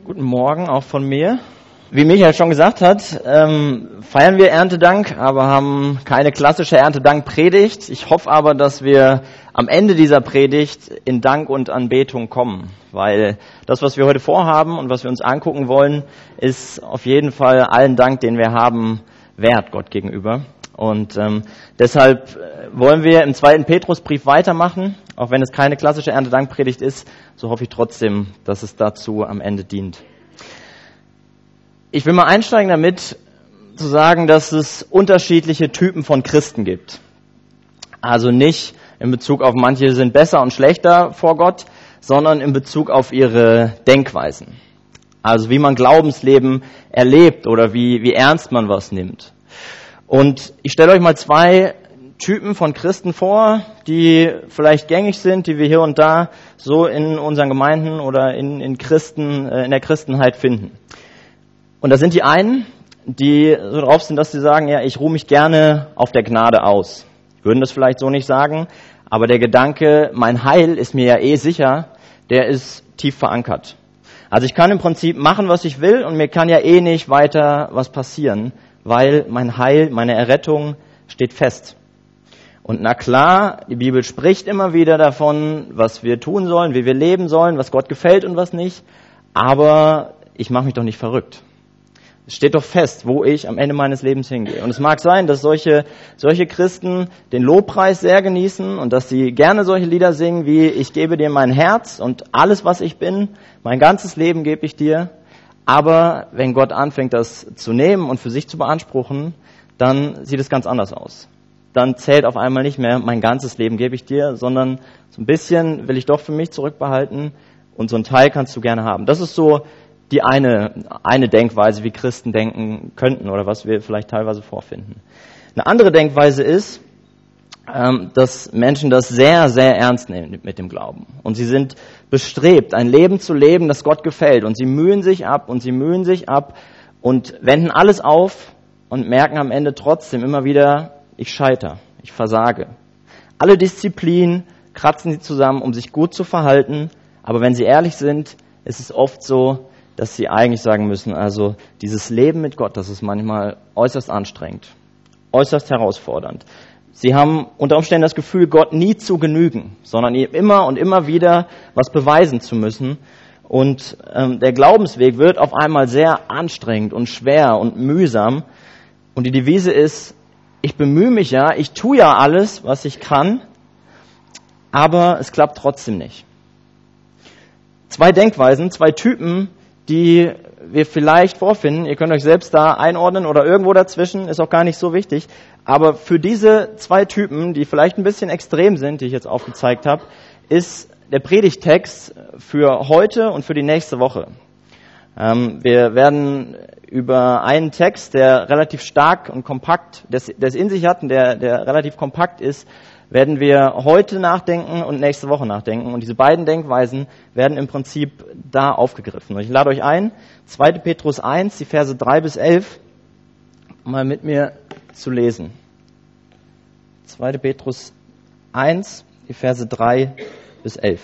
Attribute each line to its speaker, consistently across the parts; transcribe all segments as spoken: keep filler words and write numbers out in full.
Speaker 1: Guten Morgen auch von mir. Wie Michael schon gesagt hat, ähm, feiern wir Erntedank, aber haben keine klassische Erntedank-Predigt. Ich hoffe aber, dass wir am Ende dieser Predigt in Dank und Anbetung kommen, weil das, was wir heute vorhaben und was wir uns angucken wollen, ist auf jeden Fall allen Dank, den wir haben, wert Gott gegenüber. Und ähm, deshalb wollen wir im zweiten Petrusbrief weitermachen, auch wenn es keine klassische Erntedankpredigt ist, so hoffe ich trotzdem, dass es dazu am Ende dient. Ich will mal einsteigen damit, zu sagen, dass es unterschiedliche Typen von Christen gibt. Also nicht in Bezug auf manche sind besser und schlechter vor Gott, sondern in Bezug auf ihre Denkweisen. Also wie man Glaubensleben erlebt oder wie, wie ernst man was nimmt. Und ich stelle euch mal zwei Typen von Christen vor, die vielleicht gängig sind, die wir hier und da so in unseren Gemeinden oder in, in Christen, in der Christenheit finden. Und da sind die einen, die so drauf sind, dass sie sagen, ja, ich ruhe mich gerne auf der Gnade aus. Die würden das vielleicht so nicht sagen, aber der Gedanke, mein Heil ist mir ja eh sicher, der ist tief verankert. Also ich kann im Prinzip machen, was ich will und mir kann ja eh nicht weiter was passieren, weil mein Heil, meine Errettung steht fest. Und na klar, die Bibel spricht immer wieder davon, was wir tun sollen, wie wir leben sollen, was Gott gefällt und was nicht, aber ich mache mich doch nicht verrückt. Es steht doch fest, wo ich am Ende meines Lebens hingehe. Und es mag sein, dass solche, solche Christen den Lobpreis sehr genießen und dass sie gerne solche Lieder singen wie ich gebe dir mein Herz und alles, was ich bin, mein ganzes Leben gebe ich dir. Aber wenn Gott anfängt, das zu nehmen und für sich zu beanspruchen, dann sieht es ganz anders aus. Dann zählt auf einmal nicht mehr mein ganzes Leben gebe ich dir, sondern so ein bisschen will ich doch für mich zurückbehalten und so ein Teil kannst du gerne haben. Das ist so die eine, eine Denkweise, wie Christen denken könnten oder was wir vielleicht teilweise vorfinden. Eine andere Denkweise ist, dass Menschen das sehr, sehr ernst nehmen mit dem Glauben. Und sie sind bestrebt, ein Leben zu leben, das Gott gefällt. Und sie mühen sich ab und sie mühen sich ab und wenden alles auf und merken am Ende trotzdem immer wieder, ich scheitere, ich versage. Alle Disziplinen kratzen sie zusammen, um sich gut zu verhalten. Aber wenn sie ehrlich sind, ist es oft so, dass sie eigentlich sagen müssen, also dieses Leben mit Gott, das ist manchmal äußerst anstrengend, äußerst herausfordernd. Sie haben unter Umständen das Gefühl, Gott nie zu genügen, sondern ihm immer und immer wieder was beweisen zu müssen. Und ähm, der Glaubensweg wird auf einmal sehr anstrengend und schwer und mühsam. Und die Devise ist, ich bemühe mich ja, ich tue ja alles, was ich kann, aber es klappt trotzdem nicht. Zwei Denkweisen, zwei Typen, die wir vielleicht vorfinden. Ihr könnt euch selbst da einordnen oder irgendwo dazwischen, ist auch gar nicht so wichtig. Aber für diese zwei Typen, die vielleicht ein bisschen extrem sind, die ich jetzt aufgezeigt habe, ist der Predigttext für heute und für die nächste Woche. Ähm, wir werden über einen Text, der relativ stark und kompakt, der es in sich hat und der, der relativ kompakt ist, werden wir heute nachdenken und nächste Woche nachdenken. Und diese beiden Denkweisen werden im Prinzip da aufgegriffen. Und ich lade euch ein, zweiter Petrus eins, die Verse drei bis elf, mal mit mir zu lesen. zweiter Petrus eins, die Verse drei bis elf.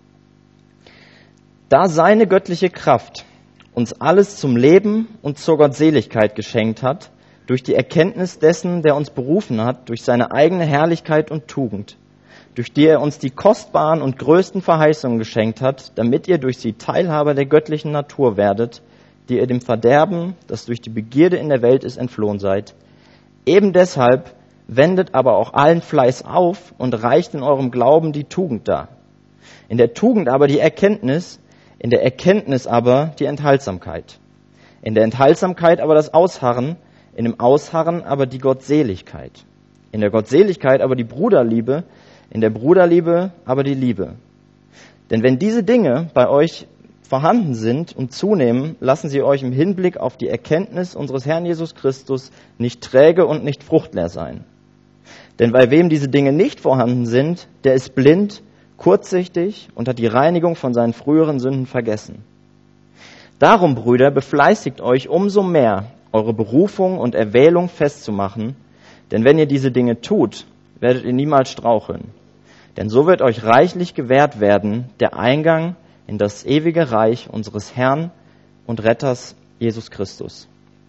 Speaker 1: Da seine göttliche Kraft uns alles zum Leben und zur Gottseligkeit geschenkt hat, durch die Erkenntnis dessen, der uns berufen hat, durch seine eigene Herrlichkeit und Tugend, durch die er uns die kostbaren und größten Verheißungen geschenkt hat, damit ihr durch sie Teilhaber der göttlichen Natur werdet, die ihr dem Verderben, das durch die Begierde in der Welt ist, entflohen seid. Eben deshalb wendet aber auch allen Fleiß auf und reicht in eurem Glauben die Tugend dar. In der Tugend aber die Erkenntnis, in der Erkenntnis aber die Enthaltsamkeit. In der Enthaltsamkeit aber das Ausharren, in dem Ausharren aber die Gottseligkeit. In der Gottseligkeit aber die Bruderliebe, in der Bruderliebe aber die Liebe. Denn wenn diese Dinge bei euch vorhanden sind und zunehmen, lassen sie euch im Hinblick auf die Erkenntnis unseres Herrn Jesus Christus nicht träge und nicht fruchtleer sein. Denn bei wem diese Dinge nicht vorhanden sind, der ist blind, kurzsichtig und hat die Reinigung von seinen früheren Sünden vergessen. Darum, Brüder, befleißigt euch umso mehr, eure Berufung und Erwählung festzumachen, denn wenn ihr diese Dinge tut, werdet ihr niemals straucheln. Denn so wird euch reichlich gewährt werden der Eingang in das ewige Reich unseres Herrn und Retters Jesus Christus.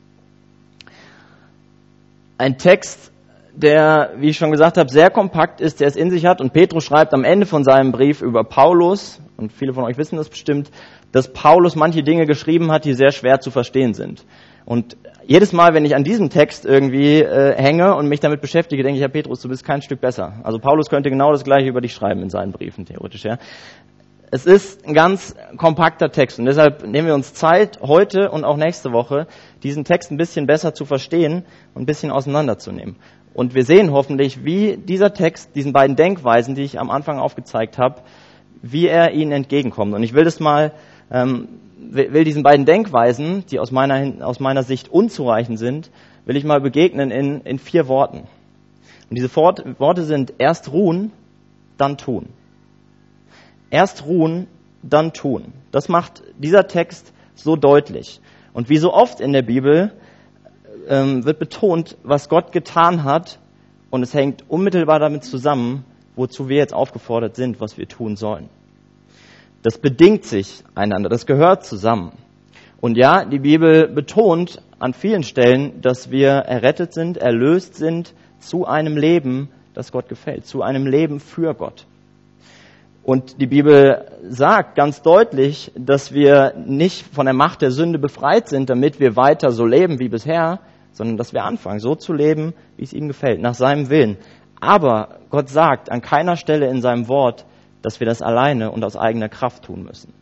Speaker 1: Ein Text, der, wie ich schon gesagt habe, sehr kompakt ist, der es in sich hat. Und Petrus schreibt am Ende von seinem Brief über Paulus, und viele von euch wissen das bestimmt, dass Paulus manche Dinge geschrieben hat, die sehr schwer zu verstehen sind. Und jedes Mal, wenn ich an diesem Text irgendwie äh, hänge und mich damit beschäftige, denke ich, ja Petrus, du bist kein Stück besser. Also Paulus könnte genau das Gleiche über dich schreiben in seinen Briefen, theoretisch. Ja. Es ist ein ganz kompakter Text und deshalb nehmen wir uns Zeit, heute und auch nächste Woche, diesen Text ein bisschen besser zu verstehen und ein bisschen auseinanderzunehmen. Und wir sehen hoffentlich, wie dieser Text, diesen beiden Denkweisen, die ich am Anfang aufgezeigt habe, wie er ihnen entgegenkommt. Und ich will das mal, ähm, will diesen beiden Denkweisen, die aus meiner, aus meiner Sicht unzureichend sind, will ich mal begegnen in, in vier Worten. Und diese Worte sind erst ruhen, dann tun. Erst ruhen, dann tun. Das macht dieser Text so deutlich. Und wie so oft in der Bibel ähm, wird betont, was Gott getan hat, und es hängt unmittelbar damit zusammen, wozu wir jetzt aufgefordert sind, was wir tun sollen. Das bedingt sich einander, das gehört zusammen. Und ja, die Bibel betont an vielen Stellen, dass wir errettet sind, erlöst sind zu einem Leben, das Gott gefällt, zu einem Leben für Gott. Und die Bibel sagt ganz deutlich, dass wir nicht von der Macht der Sünde befreit sind, damit wir weiter so leben wie bisher, sondern dass wir anfangen, so zu leben, wie es ihm gefällt, nach seinem Willen. Aber Gott sagt an keiner Stelle in seinem Wort, dass wir das alleine und aus eigener Kraft tun müssen.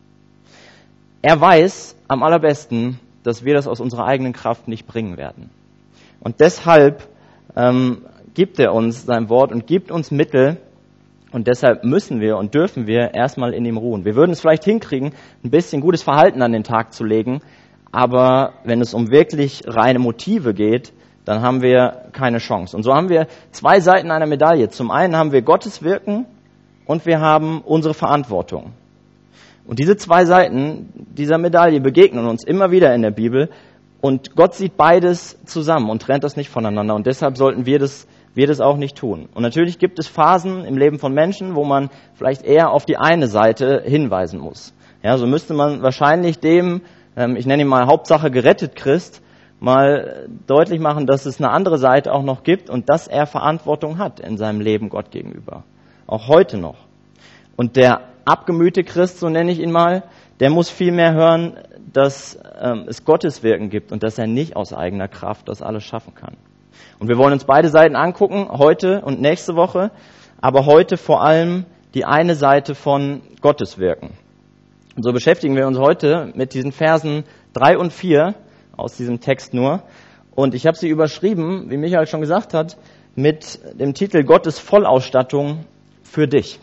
Speaker 1: Er weiß am allerbesten, dass wir das aus unserer eigenen Kraft nicht bringen werden. Und deshalb ähm, gibt er uns sein Wort und gibt uns Mittel, und deshalb müssen wir und dürfen wir erstmal in ihm ruhen. Wir würden es vielleicht hinkriegen, ein bisschen gutes Verhalten an den Tag zu legen, aber wenn es um wirklich reine Motive geht, dann haben wir keine Chance. Und so haben wir zwei Seiten einer Medaille. Zum einen haben wir Gottes Wirken und wir haben unsere Verantwortung. Und diese zwei Seiten dieser Medaille begegnen uns immer wieder in der Bibel und Gott sieht beides zusammen und trennt das nicht voneinander. Und deshalb sollten wir das wir das auch nicht tun. Und natürlich gibt es Phasen im Leben von Menschen, wo man vielleicht eher auf die eine Seite hinweisen muss. Ja, so müsste man wahrscheinlich dem, ähm, ich nenne ihn mal Hauptsache gerettet Christ, mal deutlich machen, dass es eine andere Seite auch noch gibt und dass er Verantwortung hat in seinem Leben Gott gegenüber. Auch heute noch. Und der abgemühte Christ, so nenne ich ihn mal, der muss viel mehr hören, dass ähm, es Gottes Wirken gibt und dass er nicht aus eigener Kraft das alles schaffen kann. Und wir wollen uns beide Seiten angucken, heute und nächste Woche, aber heute vor allem die eine Seite von Gottes Wirken. Und so beschäftigen wir uns heute mit diesen Versen drei und vier aus diesem Text nur. Und ich habe sie überschrieben, wie Michael schon gesagt hat, mit dem Titel Gottes Vollausstattung für dich.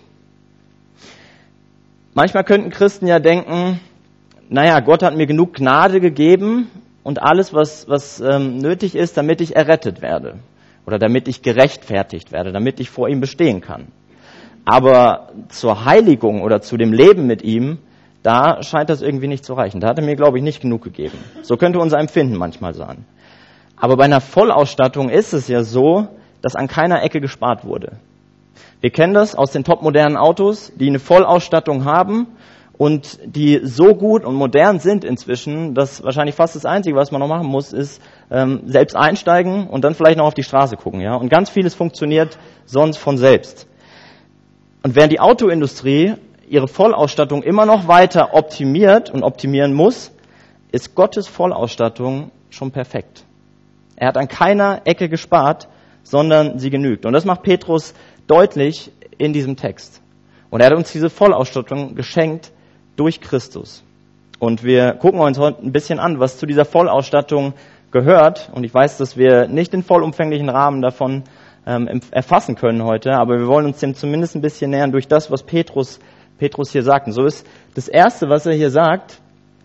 Speaker 1: Manchmal könnten Christen ja denken, naja, Gott hat mir genug Gnade gegeben, und alles, was, was ähm, nötig ist, damit ich errettet werde oder damit ich gerechtfertigt werde, damit ich vor ihm bestehen kann. Aber zur Heiligung oder zu dem Leben mit ihm, da scheint das irgendwie nicht zu reichen. Da hat er mir, glaube ich, nicht genug gegeben. So könnte unser Empfinden manchmal sein. Aber bei einer Vollausstattung ist es ja so, dass an keiner Ecke gespart wurde. Wir kennen das aus den topmodernen Autos, die eine Vollausstattung haben, und die so gut und modern sind inzwischen, dass wahrscheinlich fast das Einzige, was man noch machen muss, ist ähm, selbst einsteigen und dann vielleicht noch auf die Straße gucken. Ja? Und ganz vieles funktioniert sonst von selbst. Und während die Autoindustrie ihre Vollausstattung immer noch weiter optimiert und optimieren muss, ist Gottes Vollausstattung schon perfekt. Er hat an keiner Ecke gespart, sondern sie genügt. Und das macht Petrus deutlich in diesem Text. Und er hat uns diese Vollausstattung geschenkt durch Christus. Und wir gucken uns heute ein bisschen an, was zu dieser Vollausstattung gehört. Und ich weiß, dass wir nicht den vollumfänglichen Rahmen davon ähm, erfassen können heute, aber wir wollen uns dem zumindest ein bisschen nähern durch das, was Petrus, Petrus hier sagt. Und so ist das Erste, was er hier sagt,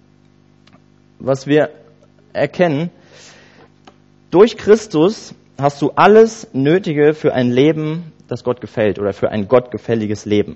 Speaker 1: was wir erkennen, durch Christus hast du alles Nötige für ein Leben, das Gott gefällt oder für ein gottgefälliges Leben.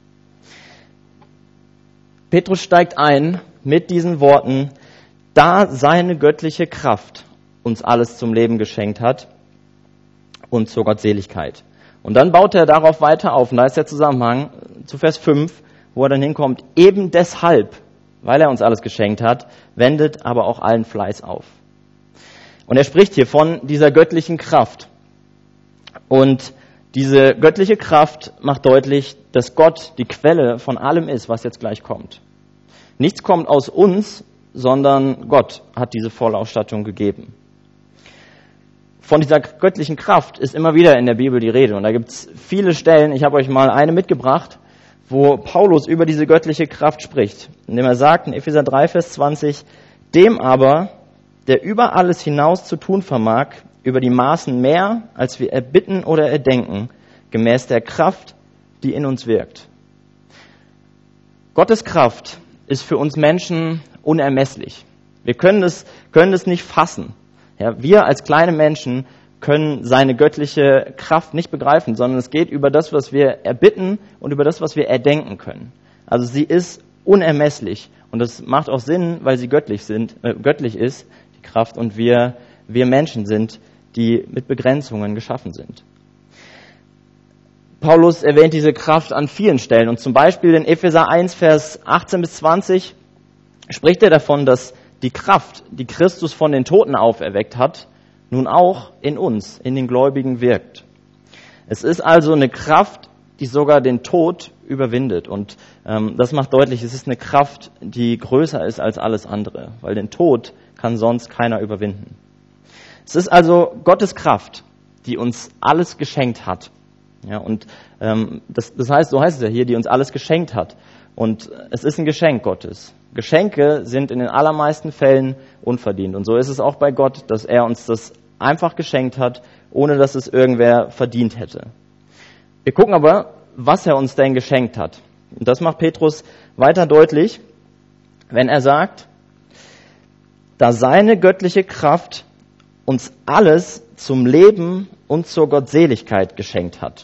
Speaker 1: Petrus steigt ein mit diesen Worten, da seine göttliche Kraft uns alles zum Leben geschenkt hat und zur Gottseligkeit. Und dann baut er darauf weiter auf. Und da ist der Zusammenhang zu Vers fünf, wo er dann hinkommt, eben deshalb weil er uns alles geschenkt hat, wendet aber auch allen Fleiß auf. Und er spricht hier von dieser göttlichen Kraft. Und diese göttliche Kraft macht deutlich, dass Gott die Quelle von allem ist, was jetzt gleich kommt. Nichts kommt aus uns, sondern Gott hat diese Vollausstattung gegeben. Von dieser göttlichen Kraft ist immer wieder in der Bibel die Rede. Und da gibt es viele Stellen, ich habe euch mal eine mitgebracht, wo Paulus über diese göttliche Kraft spricht. Indem er sagt in Epheser drei, Vers zwanzig, dem aber, der über alles hinaus zu tun vermag, über die Maßen mehr, als wir erbitten oder erdenken, gemäß der Kraft, die in uns wirkt. Gottes Kraft ist für uns Menschen unermesslich. Wir können es, können es nicht fassen. Ja, wir als kleine Menschen können seine göttliche Kraft nicht begreifen, sondern es geht über das, was wir erbitten und über das, was wir erdenken können. Also sie ist unermesslich und das macht auch Sinn, weil sie göttlich sind, äh, göttlich ist, die Kraft, und wir, wir Menschen sind, die mit Begrenzungen geschaffen sind. Paulus erwähnt diese Kraft an vielen Stellen und zum Beispiel in Epheser eins, Vers achtzehn bis zwanzig spricht er davon, dass die Kraft, die Christus von den Toten auferweckt hat, nun auch in uns, in den Gläubigen wirkt. Es ist also eine Kraft, die sogar den Tod überwindet. Und ähm, das macht deutlich, es ist eine Kraft, die größer ist als alles andere, weil den Tod kann sonst keiner überwinden. Es ist also Gottes Kraft, die uns alles geschenkt hat. Ja, und ähm, das, das heißt, so heißt es ja hier, die uns alles geschenkt hat. Und es ist ein Geschenk Gottes. Geschenke sind in den allermeisten Fällen unverdient. Und so ist es auch bei Gott, dass er uns das einfach geschenkt hat, ohne dass es irgendwer verdient hätte. Wir gucken aber, was er uns denn geschenkt hat. Und das macht Petrus weiter deutlich, wenn er sagt, da seine göttliche Kraft uns alles zum Leben und zur Gottseligkeit geschenkt hat.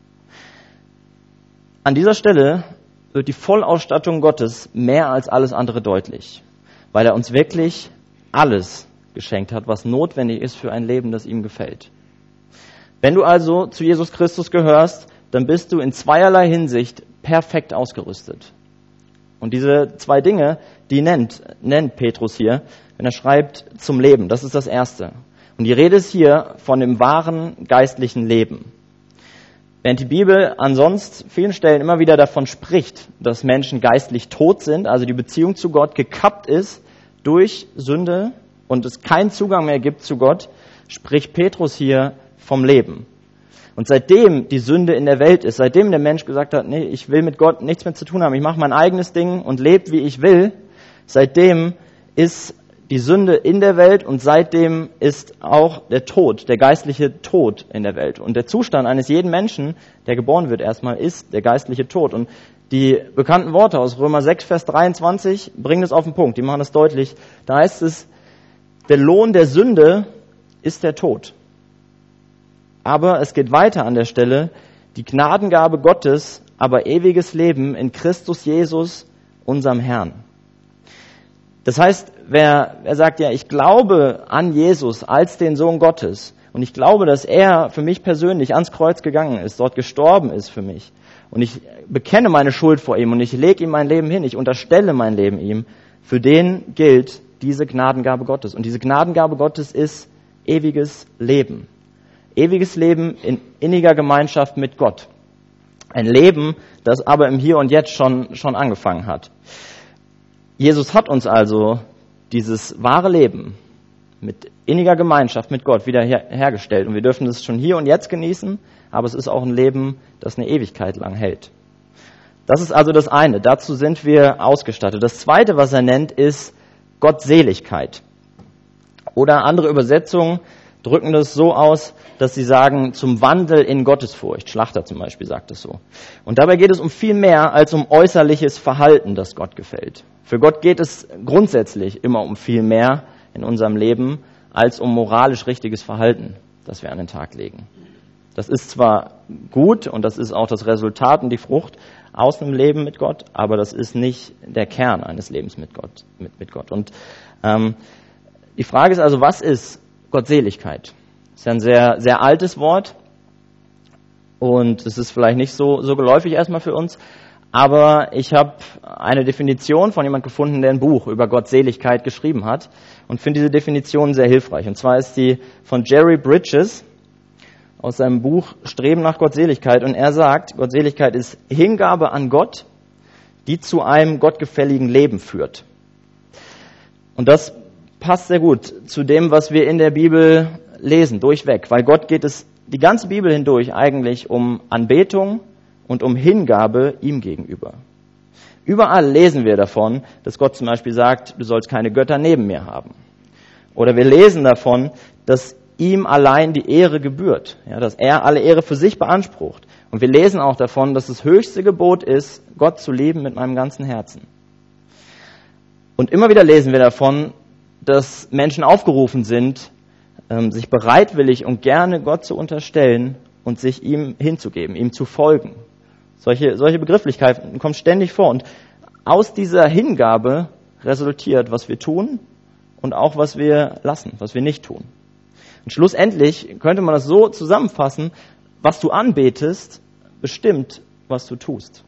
Speaker 1: An dieser Stelle wird die Vollausstattung Gottes mehr als alles andere deutlich, weil er uns wirklich alles geschenkt hat, was notwendig ist für ein Leben, das ihm gefällt. Wenn du also zu Jesus Christus gehörst, dann bist du in zweierlei Hinsicht perfekt ausgerüstet. Und diese zwei Dinge, die nennt, nennt Petrus hier, wenn er schreibt, zum Leben. Das ist das Erste. Und die Rede ist hier von dem wahren geistlichen Leben. Während die Bibel an sonst vielen Stellen immer wieder davon spricht, dass Menschen geistlich tot sind, also die Beziehung zu Gott gekappt ist durch Sünde und es keinen Zugang mehr gibt zu Gott, spricht Petrus hier vom Leben. Und seitdem die Sünde in der Welt ist, seitdem der Mensch gesagt hat, nee, ich will mit Gott nichts mehr zu tun haben, ich mache mein eigenes Ding und lebe, wie ich will, seitdem ist die Sünde in der Welt und seitdem ist auch der Tod, der geistliche Tod in der Welt. Und der Zustand eines jeden Menschen, der geboren wird erstmal, ist der geistliche Tod. Und die bekannten Worte aus Römer sechs, Vers dreiundzwanzig bringen es auf den Punkt, die machen das deutlich. Da heißt es, der Lohn der Sünde ist der Tod. Aber es geht weiter an der Stelle, die Gnadengabe Gottes, aber ewiges Leben in Christus Jesus, unserem Herrn. Das heißt, wer, wer sagt, ja, ich glaube an Jesus als den Sohn Gottes und ich glaube, dass er für mich persönlich ans Kreuz gegangen ist, dort gestorben ist für mich und ich bekenne meine Schuld vor ihm und ich lege ihm mein Leben hin, ich unterstelle mein Leben ihm, für den gilt diese Gnadengabe Gottes. Und diese Gnadengabe Gottes ist ewiges Leben. Ewiges Leben in inniger Gemeinschaft mit Gott. Ein Leben, das aber im Hier und Jetzt schon, schon angefangen hat. Jesus hat uns also dieses wahre Leben mit inniger Gemeinschaft mit Gott wieder her- hergestellt. Und wir dürfen es schon hier und jetzt genießen, aber es ist auch ein Leben, das eine Ewigkeit lang hält. Das ist also das eine. Dazu sind wir ausgestattet. Das zweite, was er nennt, ist Gottseligkeit. Oder andere Übersetzungen drücken das so aus, dass sie sagen, zum Wandel in Gottesfurcht. Schlachter zum Beispiel sagt es so. Und dabei geht es um viel mehr als um äußerliches Verhalten, das Gott gefällt. Für Gott geht es grundsätzlich immer um viel mehr in unserem Leben als um moralisch richtiges Verhalten, das wir an den Tag legen. Das ist zwar gut und das ist auch das Resultat und die Frucht aus einem Leben mit Gott, aber das ist nicht der Kern eines Lebens mit Gott. Mit, mit Gott. Und ähm, die Frage ist also, was ist Gottseligkeit? Das ist ja ein sehr, sehr altes Wort und es ist vielleicht nicht so, so geläufig erstmal für uns, Aber ich habe eine Definition von jemand gefunden, der ein Buch über Gottseligkeit geschrieben hat und finde diese Definition sehr hilfreich. Und zwar ist die von Jerry Bridges aus seinem Buch Streben nach Gottseligkeit. Und er sagt, Gottseligkeit ist Hingabe an Gott, die zu einem gottgefälligen Leben führt. Und das passt sehr gut zu dem, was wir in der Bibel lesen, durchweg. Weil Gott geht es die ganze Bibel hindurch eigentlich um Anbetung und um Hingabe ihm gegenüber. Überall lesen wir davon, dass Gott zum Beispiel sagt, du sollst keine Götter neben mir haben. Oder wir lesen davon, dass ihm allein die Ehre gebührt, ja, dass er alle Ehre für sich beansprucht. Und wir lesen auch davon, dass das höchste Gebot ist, Gott zu lieben mit meinem ganzen Herzen. Und immer wieder lesen wir davon, dass Menschen aufgerufen sind, sich bereitwillig und gerne Gott zu unterstellen und sich ihm hinzugeben, ihm zu folgen. Solche, solche Begrifflichkeiten kommen ständig vor. Und aus dieser Hingabe resultiert, was wir tun und auch was wir lassen, was wir nicht tun. Und schlussendlich könnte man das so zusammenfassen, was du anbetest, bestimmt, was du tust.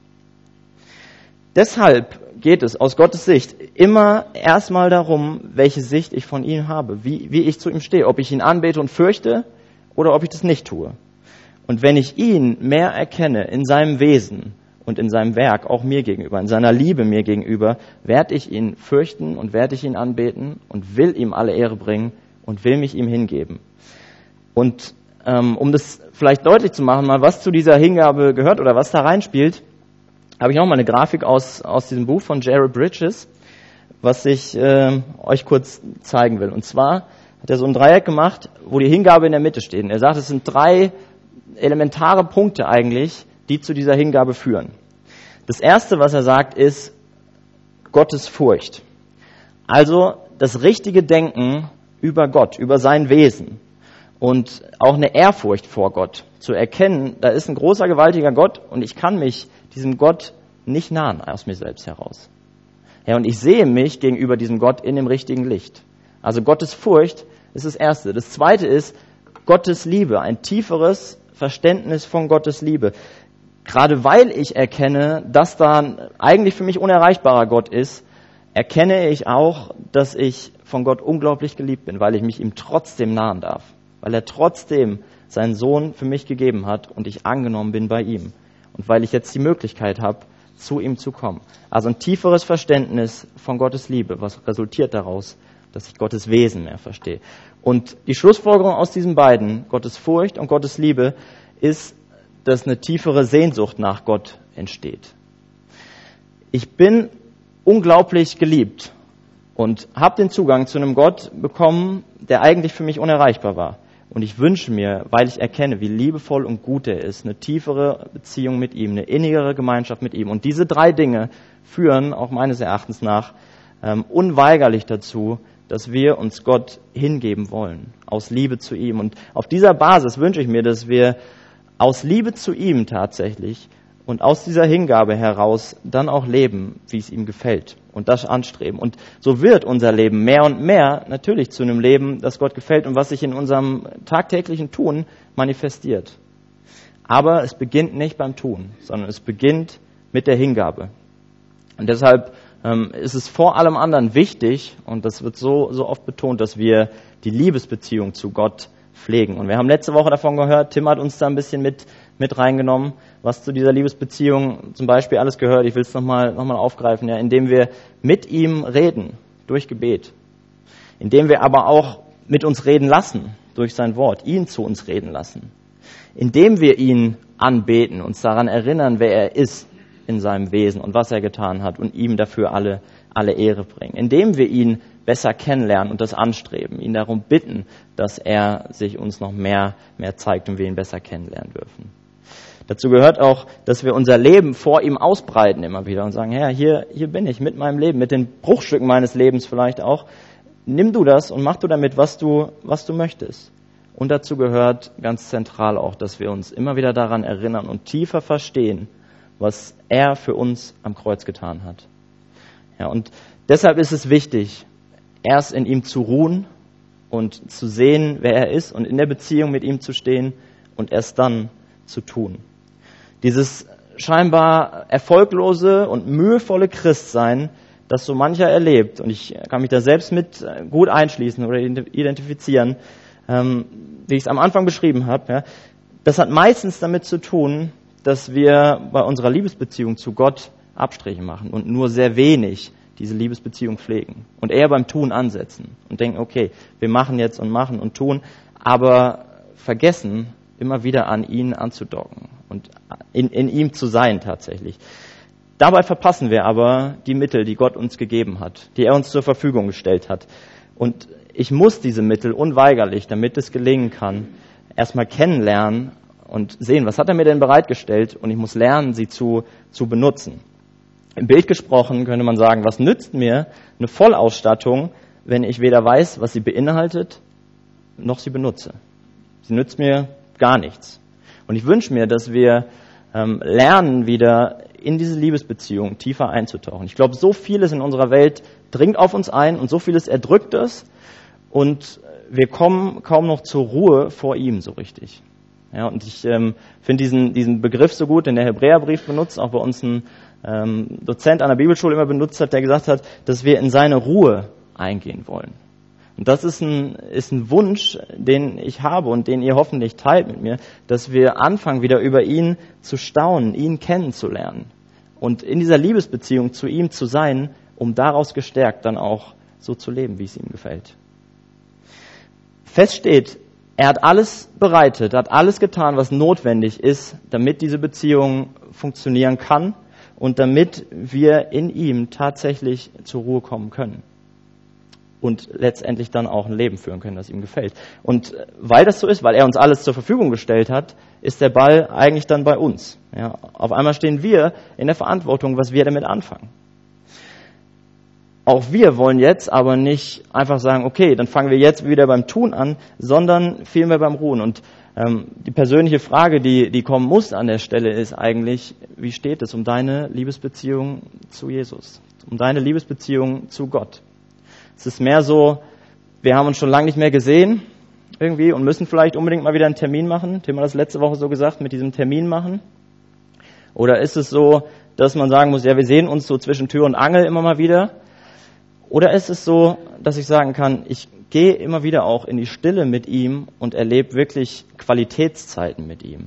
Speaker 1: Deshalb geht es aus Gottes Sicht immer erstmal darum, welche Sicht ich von ihm habe, wie, wie ich zu ihm stehe, ob ich ihn anbete und fürchte oder ob ich das nicht tue. Und wenn ich ihn mehr erkenne in seinem Wesen und in seinem Werk, auch mir gegenüber, in seiner Liebe mir gegenüber, werde ich ihn fürchten und werde ich ihn anbeten und will ihm alle Ehre bringen und will mich ihm hingeben. Und ähm, um das vielleicht deutlich zu machen, mal was zu dieser Hingabe gehört oder was da reinspielt, habe ich noch mal eine Grafik aus, aus diesem Buch von Jerry Bridges, was ich äh, euch kurz zeigen will. Und zwar hat er so ein Dreieck gemacht, wo die Hingabe in der Mitte steht. Und er sagt, es sind drei elementare Punkte eigentlich, die zu dieser Hingabe führen. Das erste, was er sagt, ist Gottes Furcht. Also das richtige Denken über Gott, über sein Wesen. Und auch eine Ehrfurcht vor Gott. Zu erkennen, da ist ein großer, gewaltiger Gott und ich kann mich diesem Gott nicht nahen aus mir selbst heraus. Ja, und ich sehe mich gegenüber diesem Gott in dem richtigen Licht. Also Gottes Furcht ist das Erste. Das Zweite ist Gottes Liebe, ein tieferes Verständnis von Gottes Liebe. Gerade weil ich erkenne, dass da ein eigentlich für mich unerreichbarer Gott ist, erkenne ich auch, dass ich von Gott unglaublich geliebt bin, weil ich mich ihm trotzdem nahen darf. Weil er trotzdem seinen Sohn für mich gegeben hat und ich angenommen bin bei ihm. Und weil ich jetzt die Möglichkeit habe, zu ihm zu kommen. Also ein tieferes Verständnis von Gottes Liebe, was resultiert daraus, dass ich Gottes Wesen mehr verstehe. Und die Schlussfolgerung aus diesen beiden, Gottes Furcht und Gottes Liebe, ist, dass eine tiefere Sehnsucht nach Gott entsteht. Ich bin unglaublich geliebt und habe den Zugang zu einem Gott bekommen, der eigentlich für mich unerreichbar war. Und ich wünsche mir, weil ich erkenne, wie liebevoll und gut er ist, eine tiefere Beziehung mit ihm, eine innigere Gemeinschaft mit ihm. Und diese drei Dinge führen, auch meines Erachtens nach, ähm, unweigerlich dazu, dass wir uns Gott hingeben wollen, aus Liebe zu ihm. Und auf dieser Basis wünsche ich mir, dass wir aus Liebe zu ihm tatsächlich und aus dieser Hingabe heraus dann auch leben, wie es ihm gefällt und das anstreben. Und so wird unser Leben mehr und mehr natürlich zu einem Leben, das Gott gefällt und was sich in unserem tagtäglichen Tun manifestiert. Aber es beginnt nicht beim Tun, sondern es beginnt mit der Hingabe. Und deshalb ähm, ist es vor allem anderen wichtig, und das wird so, so oft betont, dass wir die Liebesbeziehung zu Gott pflegen. Und wir haben letzte Woche davon gehört, Tim hat uns da ein bisschen mit, mit reingenommen, was zu dieser Liebesbeziehung zum Beispiel alles gehört. Ich will es nochmal noch mal aufgreifen, ja, indem wir mit ihm reden, durch Gebet. Indem wir aber auch mit uns reden lassen, durch sein Wort, ihn zu uns reden lassen. Indem wir ihn anbeten, uns daran erinnern, wer er ist in seinem Wesen und was er getan hat und ihm dafür alle, alle Ehre bringen. Indem wir ihn besser kennenlernen und das anstreben, ihn darum bitten, dass er sich uns noch mehr, mehr zeigt und wir ihn besser kennenlernen dürfen. Dazu gehört auch, dass wir unser Leben vor ihm ausbreiten immer wieder und sagen, Herr, hier, hier bin ich mit meinem Leben, mit den Bruchstücken meines Lebens vielleicht auch. Nimm du das und mach du damit, was du, was du möchtest. Und dazu gehört ganz zentral auch, dass wir uns immer wieder daran erinnern und tiefer verstehen, was er für uns am Kreuz getan hat. Ja, und deshalb ist es wichtig, erst in ihm zu ruhen und zu sehen, wer er ist und in der Beziehung mit ihm zu stehen und erst dann zu tun. Dieses scheinbar erfolglose und mühevolle Christsein, das so mancher erlebt, und ich kann mich da selbst mit gut einschließen oder identifizieren, ähm, wie ich es am Anfang beschrieben habe, ja, das hat meistens damit zu tun, dass wir bei unserer Liebesbeziehung zu Gott Abstriche machen und nur sehr wenig diese Liebesbeziehung pflegen und eher beim Tun ansetzen und denken, okay, wir machen jetzt und machen und tun, aber vergessen, immer wieder an ihn anzudocken und in, in ihm zu sein tatsächlich. Dabei verpassen wir aber die Mittel, die Gott uns gegeben hat, die er uns zur Verfügung gestellt hat. Und ich muss diese Mittel unweigerlich, damit es gelingen kann, erstmal kennenlernen und sehen, was hat er mir denn bereitgestellt, und ich muss lernen, sie zu, zu benutzen. Im Bild gesprochen könnte man sagen, was nützt mir eine Vollausstattung, wenn ich weder weiß, was sie beinhaltet, noch sie benutze. Sie nützt mir gar nichts. Und ich wünsche mir, dass wir ähm, lernen, wieder in diese Liebesbeziehung tiefer einzutauchen. Ich glaube, so vieles in unserer Welt dringt auf uns ein und so vieles erdrückt es, und wir kommen kaum noch zur Ruhe vor ihm so richtig. Ja, und ich ähm, finde diesen, diesen Begriff so gut, den der Hebräerbrief benutzt, auch bei uns ein ähm, Dozent an der Bibelschule immer benutzt hat, der gesagt hat, dass wir in seine Ruhe eingehen wollen. Und das ist ein, ist ein Wunsch, den ich habe und den ihr hoffentlich teilt mit mir, dass wir anfangen, wieder über ihn zu staunen, ihn kennenzulernen und in dieser Liebesbeziehung zu ihm zu sein, um daraus gestärkt dann auch so zu leben, wie es ihm gefällt. Fest steht, er hat alles bereitet, hat alles getan, was notwendig ist, damit diese Beziehung funktionieren kann und damit wir in ihm tatsächlich zur Ruhe kommen können und letztendlich dann auch ein Leben führen können, das ihm gefällt. Und weil das so ist, weil er uns alles zur Verfügung gestellt hat, ist der Ball eigentlich dann bei uns. Ja, auf einmal stehen wir in der Verantwortung, was wir damit anfangen. Auch wir wollen jetzt aber nicht einfach sagen, okay, dann fangen wir jetzt wieder beim Tun an, sondern vielmehr beim Ruhen. Und ähm, die persönliche Frage, die, die kommen muss an der Stelle, ist eigentlich, wie steht es um deine Liebesbeziehung zu Jesus, um deine Liebesbeziehung zu Gott? Es ist mehr so, wir haben uns schon lange nicht mehr gesehen irgendwie und müssen vielleicht unbedingt mal wieder einen Termin machen. Tim hat das letzte Woche so gesagt, mit diesem Termin machen. Oder ist es so, dass man sagen muss, ja, wir sehen uns so zwischen Tür und Angel immer mal wieder? Oder ist es so, dass ich sagen kann, ich gehe immer wieder auch in die Stille mit ihm und erlebe wirklich Qualitätszeiten mit ihm?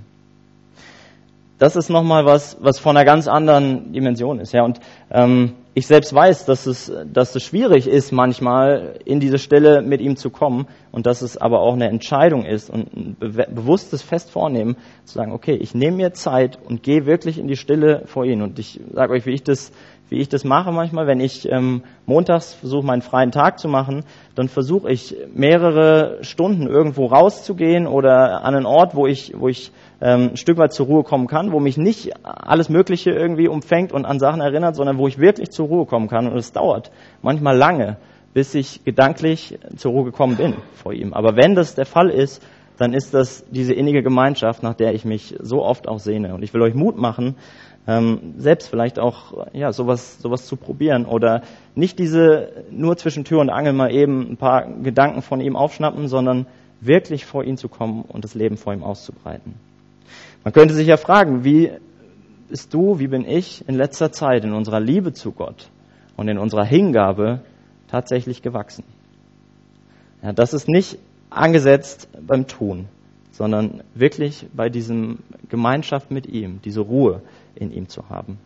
Speaker 1: Das ist nochmal was, was von einer ganz anderen Dimension ist. Ja. Und ähm, ich selbst weiß, dass es, dass es schwierig ist, manchmal in diese Stille mit ihm zu kommen, und dass es aber auch eine Entscheidung ist und ein be- bewusstes Fest vornehmen, zu sagen, okay, ich nehme mir Zeit und gehe wirklich in die Stille vor ihn. Und ich sage euch, wie ich das wie ich das mache manchmal, wenn ich ähm, montags versuche, meinen freien Tag zu machen, dann versuche ich mehrere Stunden irgendwo rauszugehen oder an einen Ort, wo ich wo ich ähm, ein Stück weit zur Ruhe kommen kann, wo mich nicht alles Mögliche irgendwie umfängt und an Sachen erinnert, sondern wo ich wirklich zur Ruhe kommen kann. Und es dauert manchmal lange, bis ich gedanklich zur Ruhe gekommen bin vor ihm. Aber wenn das der Fall ist, dann ist das diese innige Gemeinschaft, nach der ich mich so oft auch sehne. Und ich will euch Mut machen, Ähm, selbst vielleicht auch ja sowas sowas zu probieren oder nicht diese nur zwischen Tür und Angel mal eben ein paar Gedanken von ihm aufschnappen, sondern wirklich vor ihn zu kommen und das Leben vor ihm auszubreiten. Man könnte sich ja fragen, wie bist du, wie bin ich in letzter Zeit in unserer Liebe zu Gott und in unserer Hingabe tatsächlich gewachsen? Ja, das ist nicht angesetzt beim Tun, sondern wirklich bei diesem Gemeinschaft mit ihm, diese Ruhe in ihm zu haben.